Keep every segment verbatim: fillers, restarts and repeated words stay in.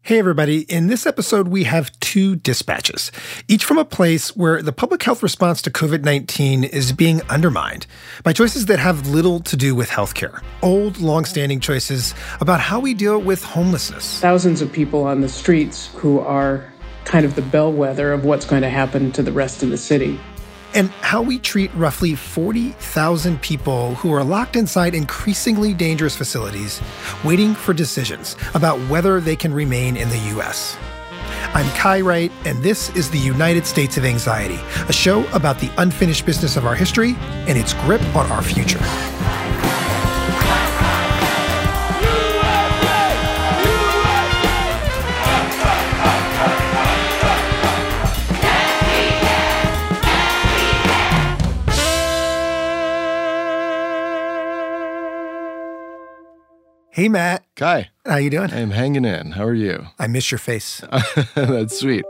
Hey, everybody. In this episode, we have two dispatches, each from a place where the public health response to covid nineteen is being undermined by choices that have little to do with healthcare. Old, long-standing choices about how we deal with homelessness. Thousands of people on the streets who are kind of the bellwether of what's going to happen to the rest of the city. And how we treat roughly forty thousand people who are locked inside increasingly dangerous facilities, waiting for decisions about whether they can remain in the U S. I'm Kai Wright, and this is the United States of Anxiety, a show about the unfinished business of our history and its grip on our future. Hey, Matt. Kai. How you doing? I'm hanging in. How are you? I miss your face. That's sweet.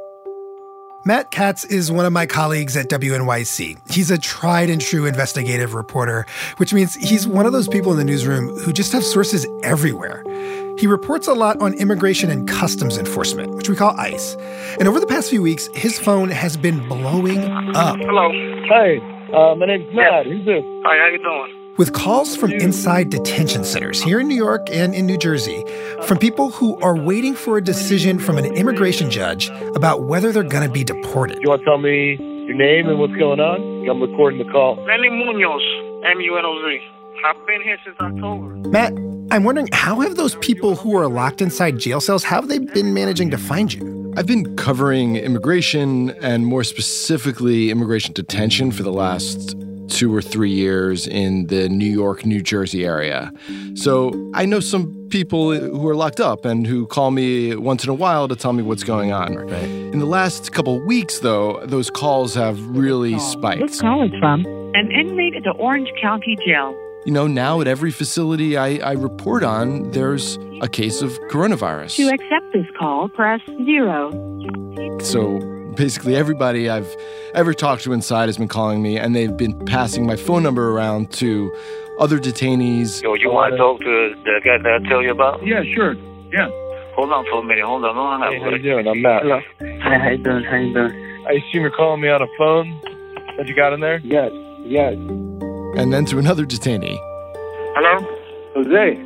Matt Katz is one of my colleagues at W N Y C. He's a tried and true investigative reporter, which means he's one of those people in the newsroom who just have sources everywhere. He reports a lot on immigration and customs enforcement, which we call ICE. And over the past few weeks, his phone has been blowing up. Hello. Hey, uh, my name's Matt. Who's this? Hi, how you doing? With calls from inside detention centers here in New York and in New Jersey from people who are waiting for a decision from an immigration judge about whether they're going to be deported. You want to tell me your name and what's going on? I'm recording the call. Lenny Munoz, M U N O Z. I've been here since October. Matt, I'm wondering, how have those people who are locked inside jail cells, how have they been managing to find you? I've been covering immigration and more specifically immigration detention for the last two or three years in the New York, New Jersey area. So I know some people who are locked up and who call me once in a while to tell me what's going on. Right. In the last couple of weeks, though, those calls have really spiked. This call is from an inmate at the Orange County Jail. You know, now at every facility I, I report on, there's a case of coronavirus. To accept this call, press zero. So basically everybody I've ever talked to inside has been calling me, and they've been passing my phone number around to other detainees. Yo, you want to talk to the guy that I tell you about? Yeah, sure. Yeah. Hold on for a minute. Hold on. Hold on. Hey, how you doing? I'm Matt. Hello. Hi, how you doing? How you doing? I assume you're calling me on a phone that you got in there? Yes, yes. And then to another detainee. Hello? Jose.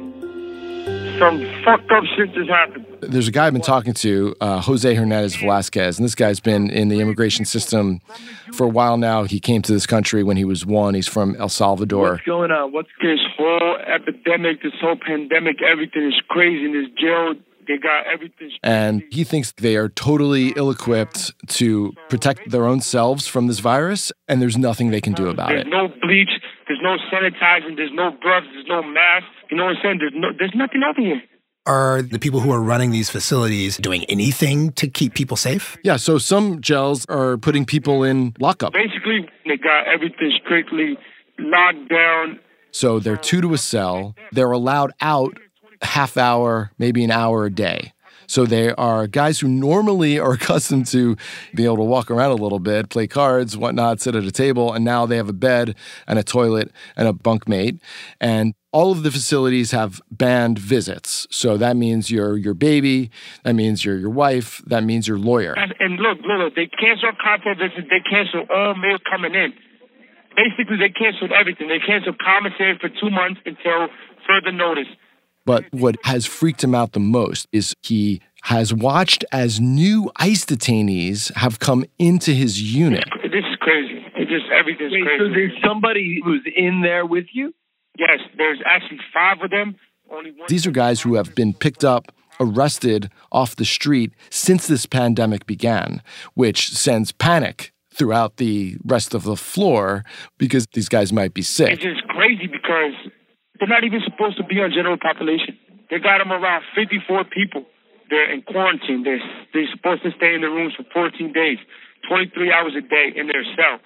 Some fucked up shit just happened. There's a guy I've been talking to, uh, Jose Hernandez Velasquez, and this guy's been in the immigration system for a while now. He came to this country when he was one. He's from El Salvador. What's going on? What's This whole epidemic, this whole pandemic, everything is crazy in this jail. They got everything. And he thinks they are totally ill-equipped to protect their own selves from this virus, and there's nothing they can do about There's it. no bleach. There's no sanitizing. There's no gloves. There's no mask. You know what I'm saying? There's no. There's nothing over here. Are the people who are running these facilities doing anything to keep people safe? Yeah, so some jails are putting people in lockup. Basically, they got everything strictly locked down. So they're two to a cell. They're allowed out a half hour, maybe an hour a day. So they are guys who normally are accustomed to being able to walk around a little bit, play cards, whatnot, sit at a table, and now they have a bed and a toilet and a bunkmate. And all of the facilities have banned visits. So that means your your baby, that means your your wife, that means your lawyer. And, and look, look, look, they canceled contact visits. They canceled all mail coming in. Basically, they canceled everything. They canceled commissary for two months until further notice. But what has freaked him out the most is he has watched as new ICE detainees have come into his unit. This is crazy. It just, everything's Wait, crazy. so there's somebody who's in there with you? Yes, there's actually five of them. Only one. These are guys who have been picked up, arrested off the street since this pandemic began, which sends panic throughout the rest of the floor because these guys might be sick. It's just crazy because they're not even supposed to be on general population. They got them around fifty-four people. They're in quarantine. They're, they're supposed to stay in the rooms for fourteen days, twenty-three hours a day in their cell.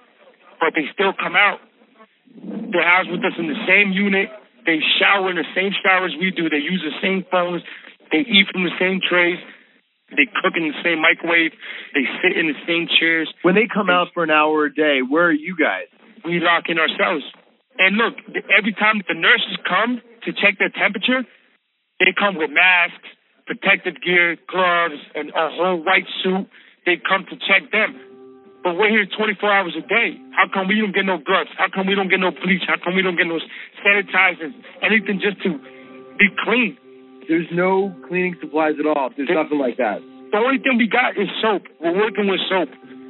But they still come out. They're housed with us in the same unit. They shower in the same showers we do. They use the same phones. They eat from the same trays. They cook in the same microwave. They sit in the same chairs. When they come out for an hour a day, where are you guys? We lock in ourselves. And look, every time the nurses come to check their temperature, they come with masks, protective gear, gloves, and a whole white suit. They come to check them. But we're here twenty-four hours a day. How come we don't get no gloves? How come we don't get no bleach? How come we don't get no sanitizers? Anything just to be clean. There's no cleaning supplies at all. There's there, nothing like that. The only thing we got is soap. We're working with soap.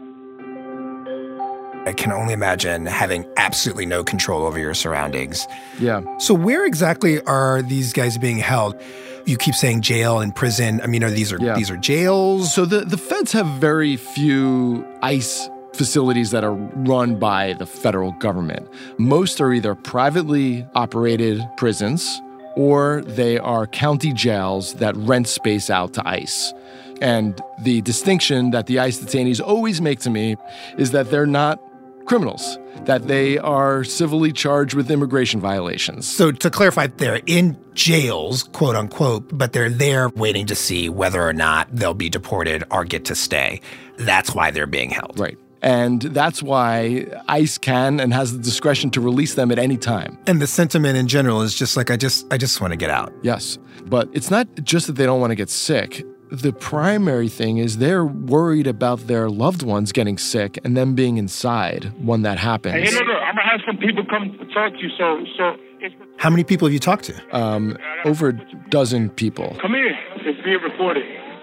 I can only imagine having absolutely no control over your surroundings. Yeah. So where exactly are these guys being held? You keep saying jail and prison. I mean, are these are yeah. these are jails? So the, the feds have very few ICE facilities that are run by the federal government. Most are either privately operated prisons or they are county jails that rent space out to ICE. And the distinction that the ICE detainees always make to me is that they're not criminals, that they are civilly charged with immigration violations. So to clarify, they're in jails, quote unquote, but they're there waiting to see whether or not they'll be deported or get to stay. That's why they're being held. Right. And that's why ICE can and has the discretion to release them at any time. And the sentiment in general is just like, I just, I just want to get out. Yes. But it's not just that they don't want to get sick. The primary thing is they're worried about their loved ones getting sick and them being inside when that happens. Hey, look, look, I'm going to have some people come talk to you. So, so it's... How many people have you talked to? Um, over a dozen people. Come here. It's being recorded.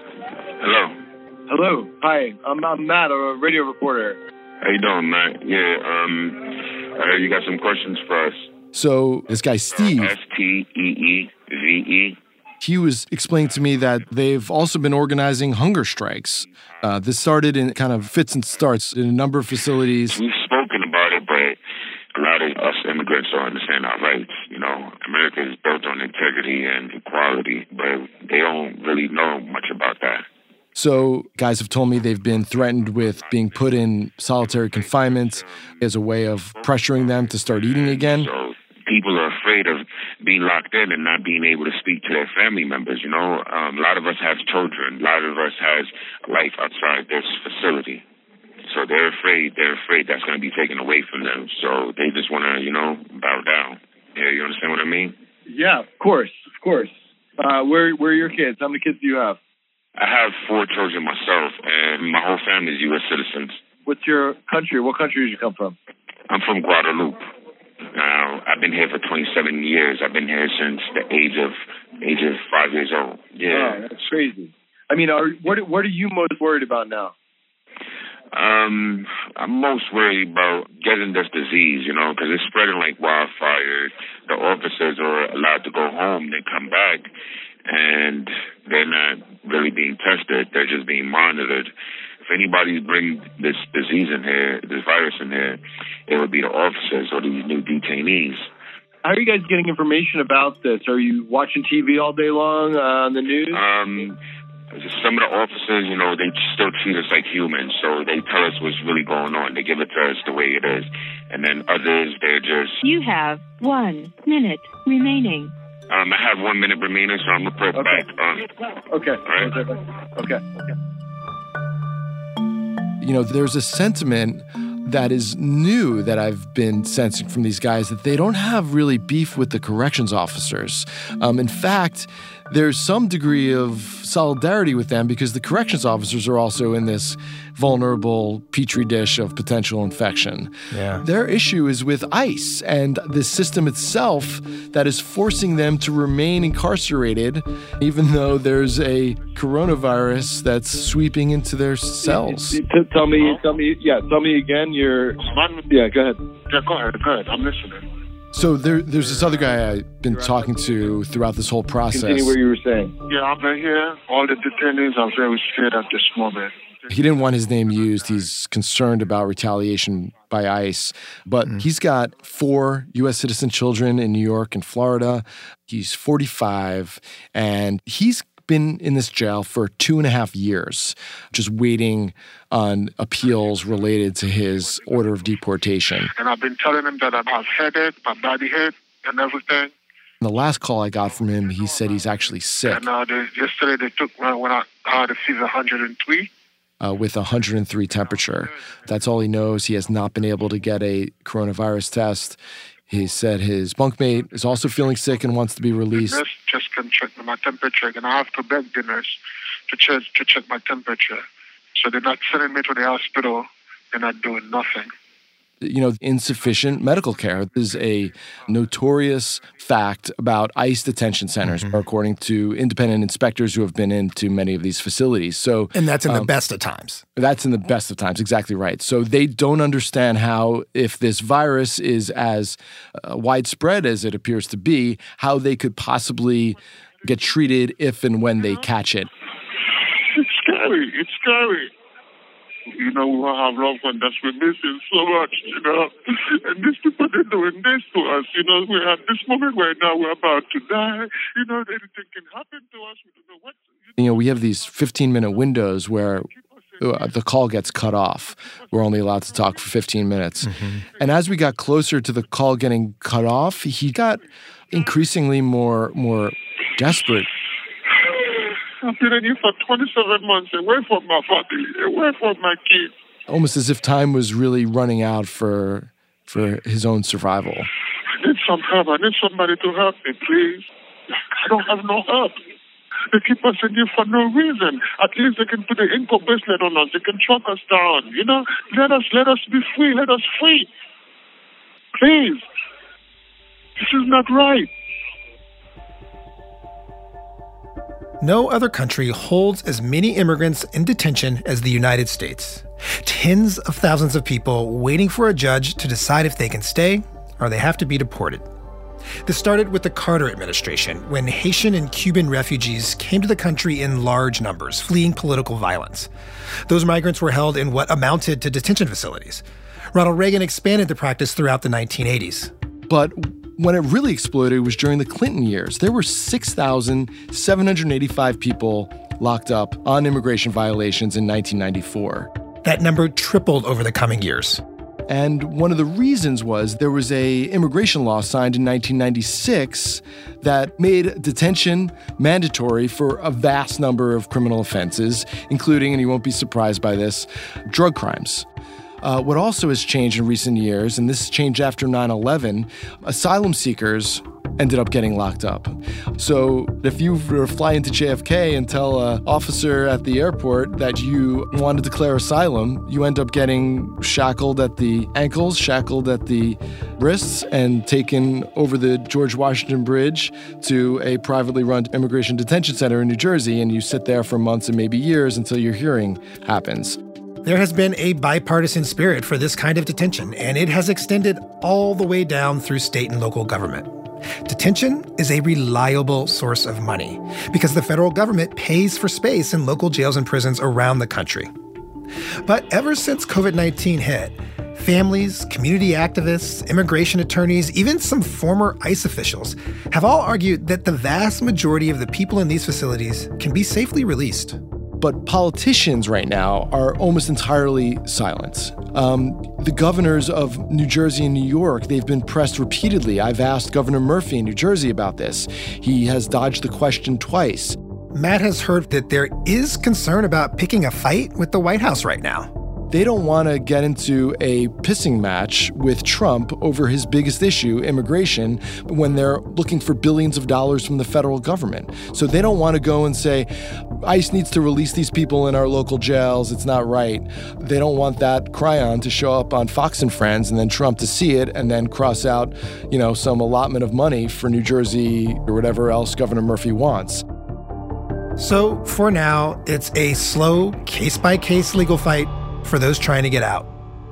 Hello. Hello. Hi. I'm, I'm Matt, a radio reporter. How you doing, Matt? Yeah, um, I heard you got some questions for us. So this guy, Steve. S T E E V E. He was explaining to me that they've also been organizing hunger strikes. Uh, this started in kind of fits and starts in a number of facilities. We've spoken about it, but a lot of us immigrants don't understand our rights. You know, America is built on integrity and equality, but they don't really know much about that. So guys have told me they've been threatened with being put in solitary confinement as a way of pressuring them to start eating again. So people are afraid of being locked in and not being able to speak to their family members. You know, um, a lot of us have children. A lot of us has life outside this facility. So they're afraid. They're afraid that's going to be taken away from them. So they just want to, you know, bow down. Yeah, you understand what I mean? Yeah, of course, of course. Uh, where, where are your kids? How many kids do you have? I have four children myself, and my whole family is U S citizens. What's your country? What country did you come from? I'm from Guadeloupe. Now, I've been here for twenty-seven years. I've been here since the age of age of five years old. Yeah, oh, that's crazy. I mean, are, what what are you most worried about now? Um, I'm most worried about getting this disease, you know, because it's spreading like wildfire. The officers are allowed to go home. They come back, and they're not really being tested. They're just being monitored. If anybody's bring this disease in here, this virus in here, it would be the officers or these new detainees. How are you guys getting information about this? Are you watching T V all day long uh, on the news? Um, some of the officers, you know, they still treat us like humans, so they tell us what's really going on. They give it to us the way it is. And then others, they're just... You have one minute remaining. Um, I have one minute remaining, so I'm going to press okay. back. Um, okay. All right. Okay. Okay. You know, there's a sentiment that is new that I've been sensing from these guys that they don't have really beef with the corrections officers. Um, in fact, there's some degree of solidarity with them because the corrections officers are also in this vulnerable petri dish of potential infection. Yeah. Their issue is with ICE and the system itself that is forcing them to remain incarcerated even though there's a coronavirus that's sweeping into their cells. Tell me, tell me, yeah, tell me again. You're, yeah, go ahead. Yeah, go ahead, go ahead. I'm listening. So there, there's this other guy I've been talking to throughout this whole process. Continue what you were saying. Yeah, I've been here. All the detainees are very scared at this moment. He didn't want his name used. He's concerned about retaliation by ICE. But mm. he's got four U S citizen children in New York and Florida. He's forty-five, and he's been in this jail for two and a half years, just waiting on appeals related to his order of deportation. And I've been telling him that I have headache, my body hurt, and everything. The last call I got from him, he said he's actually sick. And uh, they, yesterday they took uh, when I had a fever one hundred three. Uh, with one hundred three temperature. That's all he knows. He has not been able to get a coronavirus test. He said his bunkmate is also feeling sick and wants to be released. The nurse just can check my temperature, and I have to beg the nurse to check, to check my temperature. So they're not sending me to the hospital. They're not doing nothing. You know, insufficient medical care is a notorious fact about ICE detention centers, mm-hmm. according to independent inspectors who have been into many of these facilities. So, and that's in um, the best of times. That's in the best of times, exactly right. So they don't understand how, if this virus is as uh, widespread as it appears to be, how they could possibly get treated if and when they catch it. It's scary. It's scary. You know, we all have loved ones that we're missing so much, you know. And these people, they're doing this to us. You know, we're at this moment right now, we're about to die. You know, anything can happen to us. We don't know what. You know, we have these fifteen-minute windows where uh, the call gets cut off. We're only allowed to talk for fifteen minutes. Mm-hmm. And as we got closer to the call getting cut off, he got increasingly more, more desperate. I've been in here for twenty-seven months, away from my family, away from my kids. Almost as if time was really running out for for his own survival. I need some help. I need somebody to help me, please. I don't have no help. They keep us in here for no reason. At least they can put an income bracelet on us. They can track us down. You know, let us let us be free. Let us free. Please. This is not right. No other country holds as many immigrants in detention as the United States. Tens of thousands of people waiting for a judge to decide if they can stay or they have to be deported. This started with the Carter administration, when Haitian and Cuban refugees came to the country in large numbers, fleeing political violence. Those migrants were held in what amounted to detention facilities. Ronald Reagan expanded the practice throughout the nineteen eighties. But when it really exploded was during the Clinton years. There were six thousand seven hundred eighty-five people locked up on immigration violations in nineteen ninety-four. That number tripled over the coming years. And one of the reasons was there was a immigration law signed in nineteen ninety-six that made detention mandatory for a vast number of criminal offenses, including, and you won't be surprised by this, drug crimes. Uh, what also has changed in recent years, and this changed after nine eleven, asylum seekers ended up getting locked up. So if you were to fly into J F K and tell an officer at the airport that you want to declare asylum, you end up getting shackled at the ankles, shackled at the wrists, and taken over the George Washington Bridge to a privately run immigration detention center in New Jersey, and you sit there for months and maybe years until your hearing happens. There has been a bipartisan spirit for this kind of detention, and it has extended all the way down through state and local government. Detention is a reliable source of money because the federal government pays for space in local jails and prisons around the country. But ever since covid nineteen hit, families, community activists, immigration attorneys, even some former ICE officials have all argued that the vast majority of the people in these facilities can be safely released. But politicians right now are almost entirely silent. Um, the governors of New Jersey and New York, they've been pressed repeatedly. I've asked Governor Murphy in New Jersey about this. He has dodged the question twice. Matt has heard that there is concern about picking a fight with the White House right now. They don't want to get into a pissing match with Trump over his biggest issue, immigration, when they're looking for billions of dollars from the federal government. So they don't want to go and say, ICE needs to release these people in our local jails. It's not right. They don't want that cryon to show up on Fox and Friends and then Trump to see it and then cross out, you know, some allotment of money for New Jersey or whatever else Governor Murphy wants. So for now, it's a slow, case-by-case legal fight for those trying to get out.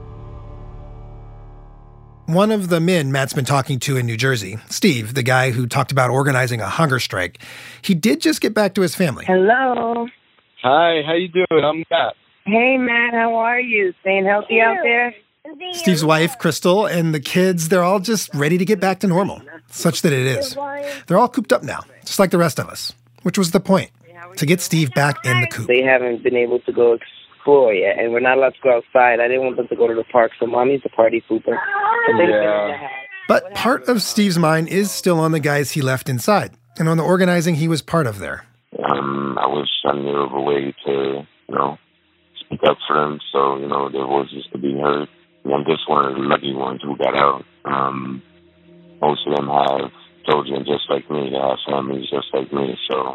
One of the men Matt's been talking to in New Jersey, Steve, the guy who talked about organizing a hunger strike, he did just get back to his family. Hello. Hi, how you doing? I'm Matt. Hey, Matt, how are you? Staying healthy out there? Steve's wife, Crystal, and the kids, they're all just ready to get back to normal, such that it is. They're all cooped up now, just like the rest of us, which was the point, to get Steve back in the coop. They haven't been able to go explore yet, and we're not allowed to go outside. I didn't want them to go to the park, so Mommy's a party pooper. Yeah. But part of Steve's mind is still on the guys he left inside, and on the organizing he was part of there. Um, I wish I knew of a way to, you know, speak up for them so, you know, their voices could be heard. I'm just one of the lucky ones who got out. Um, most of them have children just like me. They have families just like me, so...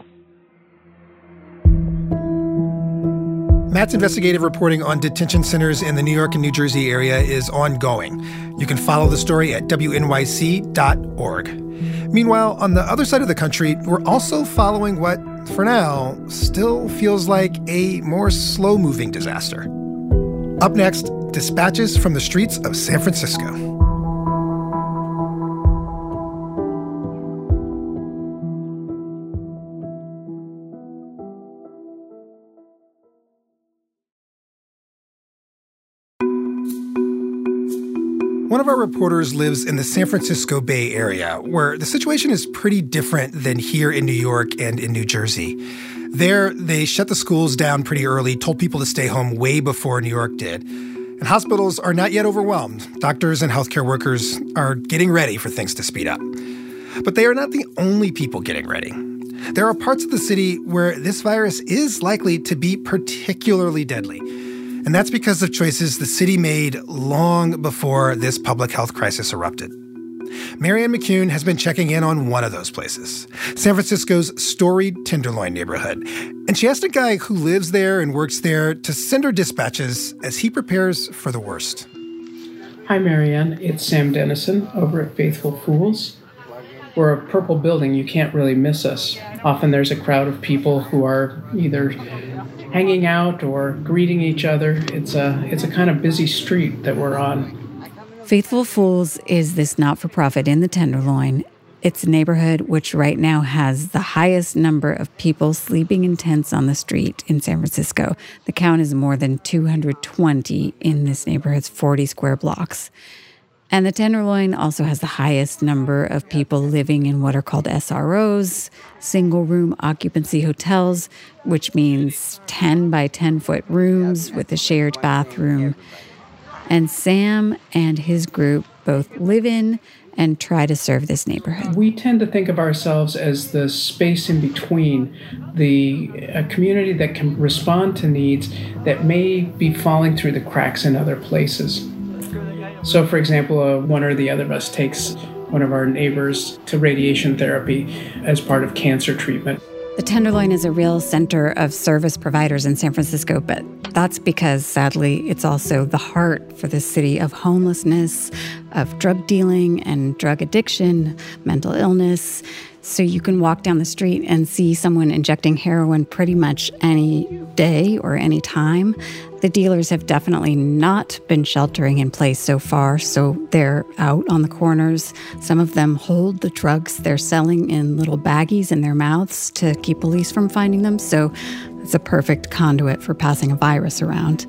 Matt's investigative reporting on detention centers in the New York and New Jersey area is ongoing. You can follow the story at W N Y C dot org. Meanwhile, on the other side of the country, we're also following what, for now, still feels like a more slow-moving disaster. Up next, dispatches from the streets of San Francisco. One of our reporters lives in the San Francisco Bay Area, where the situation is pretty different than here in New York and in New Jersey. There, they shut the schools down pretty early, told people to stay home way before New York did. And hospitals are not yet overwhelmed. Doctors and healthcare workers are getting ready for things to speed up. But they are not the only people getting ready. There are parts of the city where this virus is likely to be particularly deadly. And that's because of choices the city made long before this public health crisis erupted. Marianne McCune has been checking in on one of those places, San Francisco's storied Tenderloin neighborhood. And she asked a guy who lives there and works there to send her dispatches as he prepares for the worst. Hi, Marianne. It's Sam Dennison over at Faithful Fools. We're a purple building. You can't really miss us. Often there's a crowd of people who are either hanging out or greeting each other. It's a it's a kind of busy street that we're on. Faithful Fools is this not-for-profit in the Tenderloin. It's a neighborhood which right now has the highest number of people sleeping in tents on the street in San Francisco. The count is more than two hundred twenty in this neighborhood's forty square blocks. And the Tenderloin also has the highest number of people living in what are called S R Os, single-room occupancy hotels, which means ten by ten foot rooms with a shared bathroom. And Sam and his group both live in and try to serve this neighborhood. We tend to think of ourselves as the space in between, the a community that can respond to needs that may be falling through the cracks in other places. So, for example, uh, one or the other of us takes one of our neighbors to radiation therapy as part of cancer treatment. The Tenderloin is a real center of service providers in San Francisco, but that's because, sadly, it's also the heart for the city of homelessness, of drug dealing and drug addiction, mental illness. So you can walk down the street and see someone injecting heroin pretty much any day or any time. The dealers have definitely not been sheltering in place so far, so they're out on the corners. Some of them hold the drugs they're selling in little baggies in their mouths to keep police from finding them, so it's a perfect conduit for passing a virus around.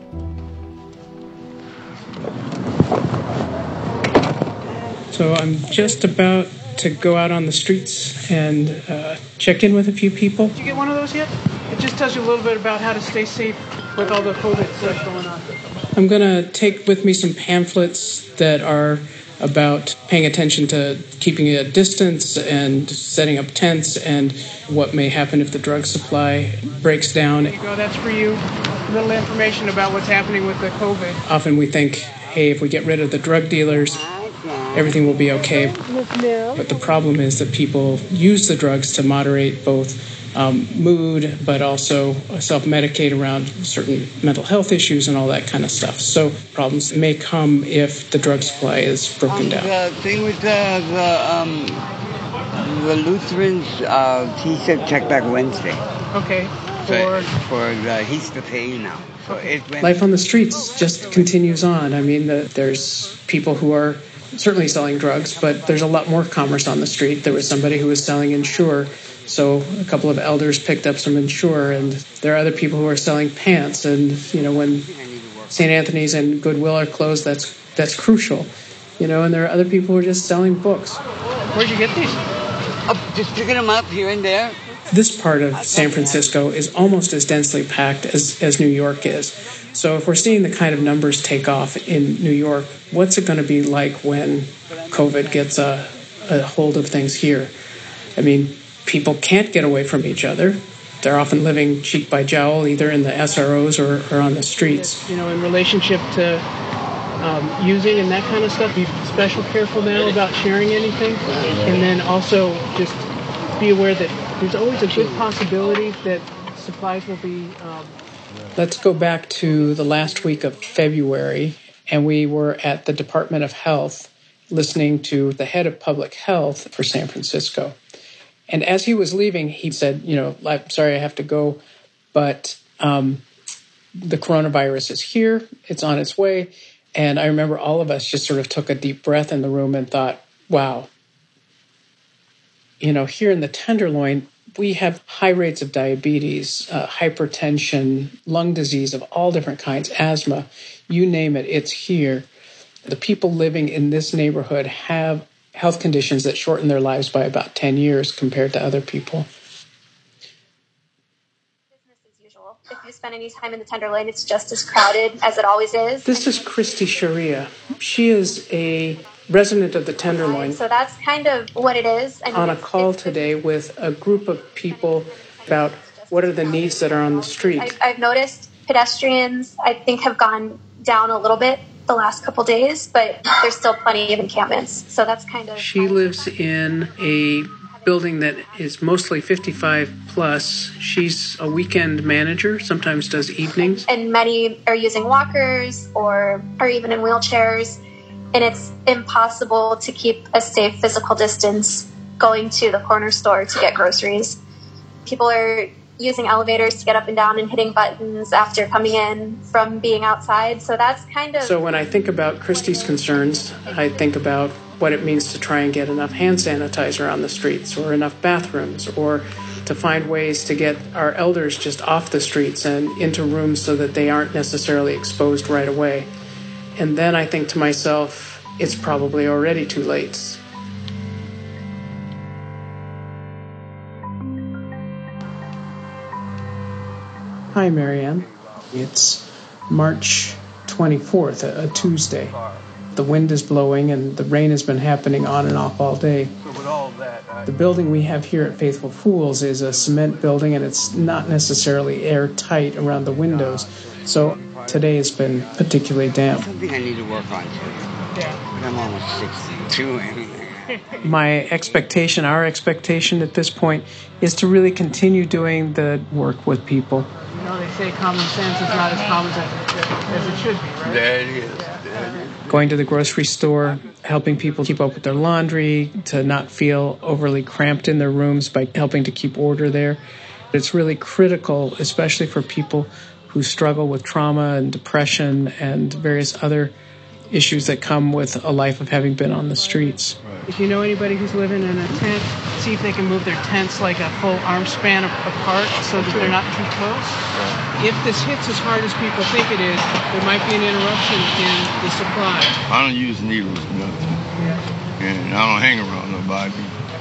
So I'm just about to go out on the streets and uh, check in with a few people. Did you get one of those yet? It just tells you a little bit about how to stay safe with all the COVID stuff going on. I'm going to take with me some pamphlets that are about paying attention to keeping a distance and setting up tents and what may happen if the drug supply breaks down. There you go, that's for you. A little information about what's happening with the COVID. Often we think, hey, if we get rid of the drug dealers, everything will be okay. But the problem is that people use the drugs to moderate both um, mood, but also self-medicate around certain mental health issues and all that kind of stuff. So problems may come if the drug supply is broken down. The thing with the, the, um, the Lutherans, uh, he said check back Wednesday. Okay. For, for the, he's the pay now. So it went- Life on the streets just continues on. I mean, the, there's people who are certainly selling drugs, but there's a lot more commerce on the street. There was somebody who was selling Ensure, so a couple of elders picked up some Ensure, and there are other people who are selling pants. And you know, when Saint Anthony's and Goodwill are closed, that's that's crucial. You know, and there are other people who are just selling books. Where'd you get these? Oh, just picking them up here and there. This part of San Francisco is almost as densely packed as, as New York is. So if we're seeing the kind of numbers take off in New York, what's it going to be like when COVID gets a, a hold of things here? I mean, people can't get away from each other. They're often living cheek by jowl, either in the S R Os or, or on the streets. You know, in relationship to um, using and that kind of stuff. Be special careful now about sharing anything. And then also just be aware that there's always a good possibility that supplies will be... Um... Let's go back to the last week of February, and we were at the Department of Health listening to the head of public health for San Francisco. And as he was leaving, he said, you know, I'm sorry I have to go, but um, the coronavirus is here. It's on its way. And I remember all of us just sort of took a deep breath in the room and thought, wow, you know, here in the Tenderloin, we have high rates of diabetes, uh, hypertension, lung disease of all different kinds, asthma, you name it, it's here. The people living in this neighborhood have health conditions that shorten their lives by about ten years compared to other people. Business as usual. If you spend any time in the Tenderloin, it's just as crowded as it always is. This is Christy Sharia. She is a resident of the Tenderloin. So that's kind of what it is. I mean, on a it's, call it's, today with a group of people about what are the needs that are on the street. I've, I've noticed pedestrians, I think, have gone down a little bit the last couple days, but there's still plenty of encampments. So that's kind of... She lives in a building that is mostly fifty-five plus. She's a weekend manager, sometimes does evenings. And many are using walkers or are even in wheelchairs. And it's impossible to keep a safe physical distance going to the corner store to get groceries. People are using elevators to get up and down and hitting buttons after coming in from being outside. So that's kind of... So when I think about Christy's concerns, I think about what it means to try and get enough hand sanitizer on the streets or enough bathrooms, or to find ways to get our elders just off the streets and into rooms so that they aren't necessarily exposed right away. And then I think to myself, it's probably already too late. Hi, Marianne. It's March twenty-fourth, a, a Tuesday. The wind is blowing and the rain has been happening on and off all day. The building we have here at Faithful Fools is a cement building, and it's not necessarily airtight around the windows. So today has been particularly damp. Something I need to work on too. Yeah. But I'm almost sixty-two anyway. My expectation, our expectation at this point, is to really continue doing the work with people. You know, they say common sense is not as common as it, as it should be, right? That is. That is. Going to the grocery store, helping people keep up with their laundry, to not feel overly cramped in their rooms by helping to keep order there. It's really critical, especially for people who struggle with trauma and depression and various other issues that come with a life of having been on the streets. If you know anybody who's living in a tent, see if they can move their tents like a full arm span apart so that they're not too close. If this hits as hard as people think it is, there might be an interruption in the supply. I don't use needles, nothing. Yeah. And I don't hang around nobody.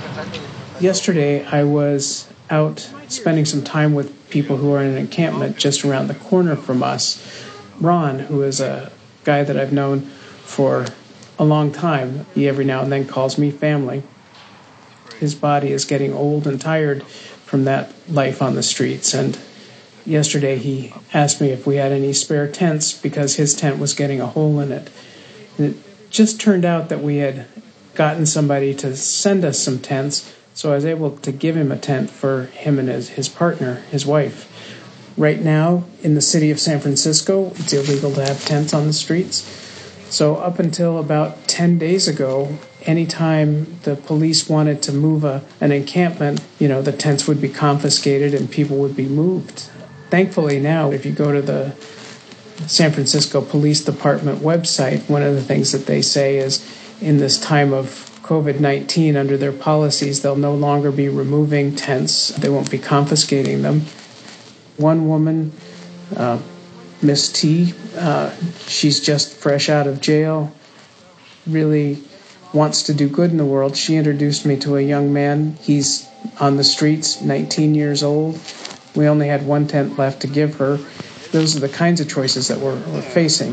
Yesterday, I was out spending some time with people who are in an encampment just around the corner from us. Ron, who is a guy that I've known for a long time, he every now and then calls me family. His body is getting old and tired from that life on the streets, and yesterday he asked me if we had any spare tents because his tent was getting a hole in it. And it just turned out that we had gotten somebody to send us some tents, so I was able to give him a tent for him and his, his partner, his wife. Right now, in the city of San Francisco, it's illegal to have tents on the streets. So up until about ten days ago, anytime the police wanted to move a, an encampment, you know, the tents would be confiscated and people would be moved. Thankfully now, if you go to the San Francisco Police Department website, one of the things that they say is in this time of covid nineteen, under their policies, they'll no longer be removing tents. They won't be confiscating them. One woman, uh, Miss T, uh, she's just fresh out of jail, really wants to do good in the world. She introduced me to a young man. He's on the streets, nineteen years old. We only had one tent left to give her. Those are the kinds of choices that we're, we're facing.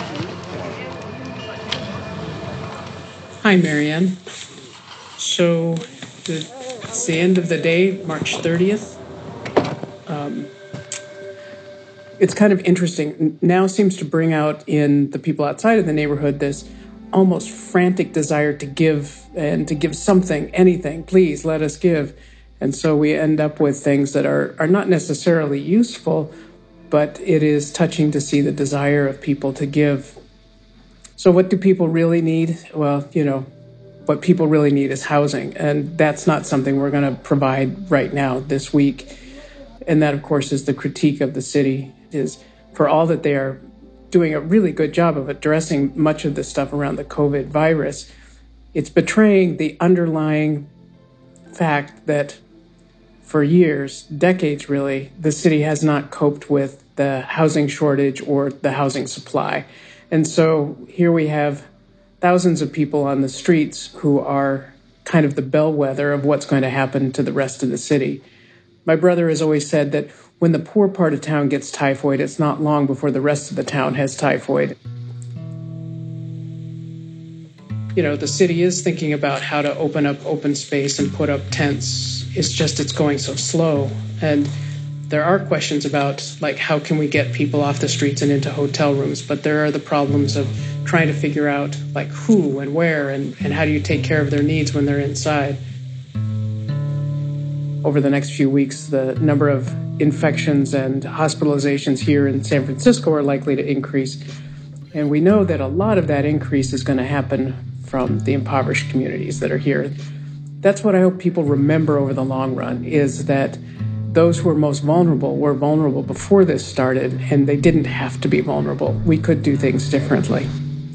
Hi, Marianne. So the, it's the end of the day, March thirtieth. Um, it's kind of interesting. Now seems to bring out in the people outside of the neighborhood this almost frantic desire to give and to give something, anything, please let us give. And so we end up with things that are, are not necessarily useful, but it is touching to see the desire of people to give. So what do people really need? Well, you know, what people really need is housing. And that's not something we're going to provide right now this week. And that, of course, is the critique of the city, is for all that they are doing a really good job of addressing much of the stuff around the COVID virus, it's betraying the underlying fact that for years, decades really, the city has not coped with the housing shortage or the housing supply. And so here we have thousands of people on the streets who are kind of the bellwether of what's going to happen to the rest of the city. My brother has always said that when the poor part of town gets typhoid, it's not long before the rest of the town has typhoid. You know, the city is thinking about how to open up open space and put up tents. It's just it's going so slow. And there are questions about, like, how can we get people off the streets and into hotel rooms? But there are the problems of trying to figure out, like, who and where and, and how do you take care of their needs when they're inside. Over the next few weeks, the number of infections and hospitalizations here in San Francisco are likely to increase. And we know that a lot of that increase is going to happen from the impoverished communities that are here. That's what I hope people remember over the long run, is that those who are most vulnerable were vulnerable before this started, and they didn't have to be vulnerable. We could do things differently.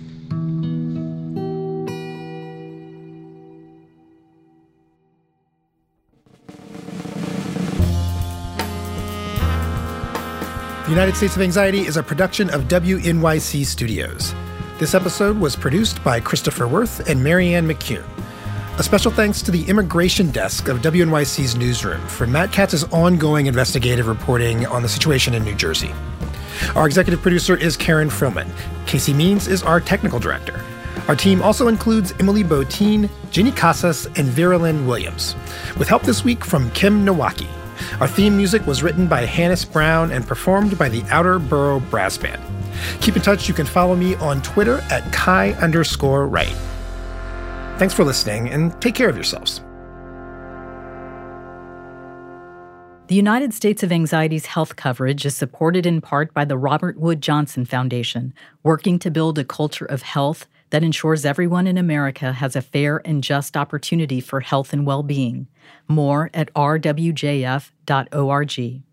The United States of Anxiety is a production of W N Y C Studios. This episode was produced by Christopher Worth and Marianne McCune. A special thanks to the Immigration Desk of W N Y C's newsroom for Matt Katz's ongoing investigative reporting on the situation in New Jersey. Our executive producer is Karen Frillman. Casey Means is our technical director. Our team also includes Emily Botein, Ginny Casas, and Vera Lynn Williams, with help this week from Kim Nowaki. Our theme music was written by Hannes Brown and performed by the Outer Borough Brass Band. Keep in touch. You can follow me on Twitter at Kai underscore Wright. Thanks for listening, and take care of yourselves. The United States of Anxiety's health coverage is supported in part by the Robert Wood Johnson Foundation, working to build a culture of health that ensures everyone in America has a fair and just opportunity for health and well-being. More at r w j f dot org.